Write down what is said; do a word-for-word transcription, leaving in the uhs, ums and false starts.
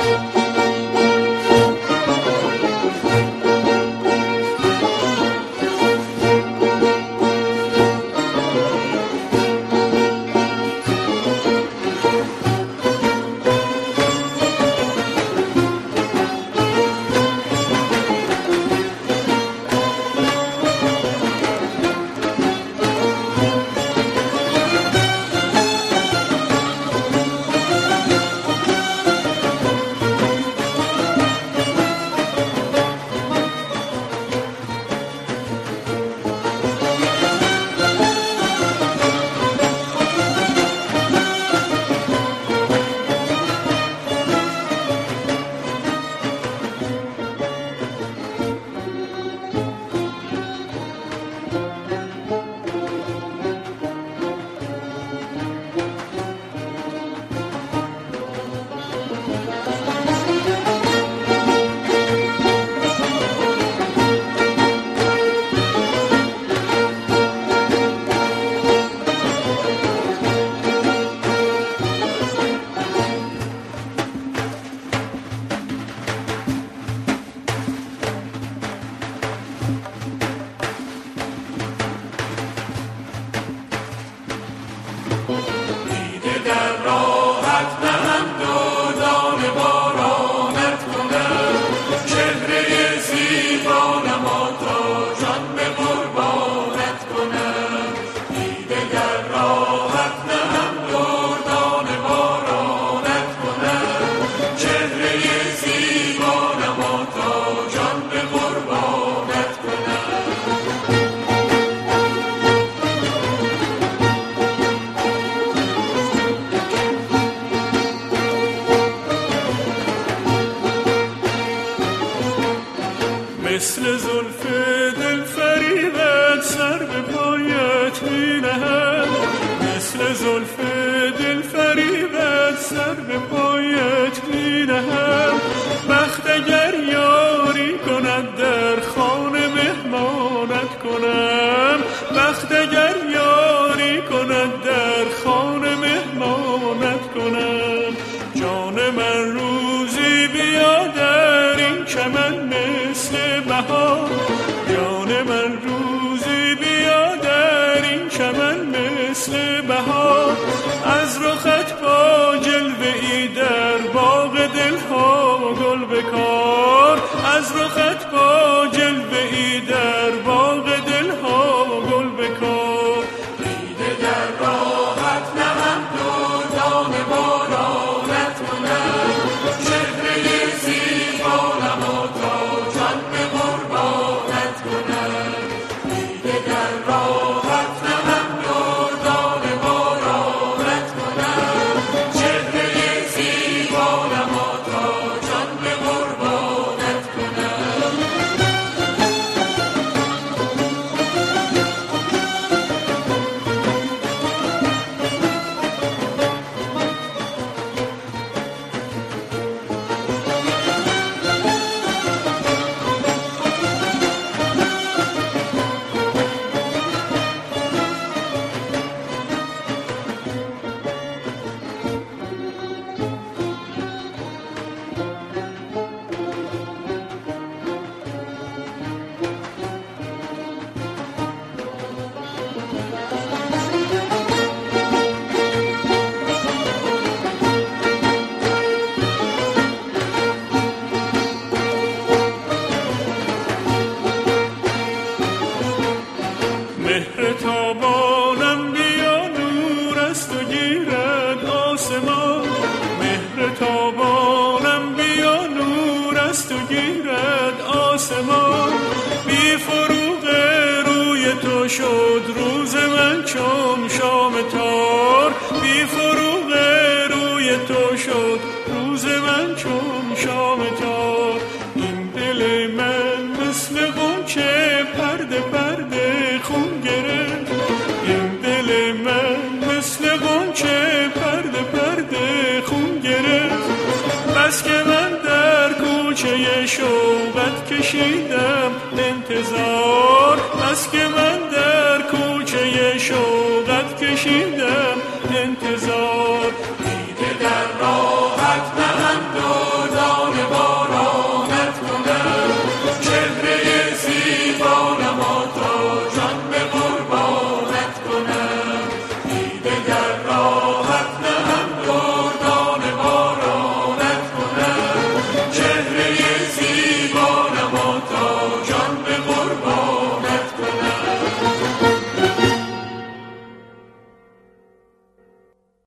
مثل زلف دل فریبت سر به پایت می نهم، مثل زلف دل فریبت سر به پایت می نهم. بخت اگر یاری کند در خانه مهمانت کنم، بخت اگر یاری کند در خانه مهمانت کنم. جان من روزی بیا در این چمن مثل بهار، جان من روزی بیا در این چمن مثل بهار. از رخت با جلوه ای در باغ دلها گل بکار، از رخت با جلوه ای در باغ دلها گل بکار. دیده در راحت نهم دودان بارانت کنم، چهره زیبانم و تا جان به قربانت کنم. دیده در راحت نهم دودان بارانت کنم، چهره زیبانم و تا جان به قربانت کنم. مهر تابانم بیا نور است و گیرد آسمان، مهر تابانم بیا نور است و گیرد آسمان. بی فروغ روی تو شد روز من چون شام تار، بی فروغ روی تو شد روز من چون شام تار. این دل من مثل غنچه پرده پرده خون گرفت، این دل من مثل غنچه پرده پرده خون گرفت. بس که من در کوچه شوقت کشیدم انتظار، بس که من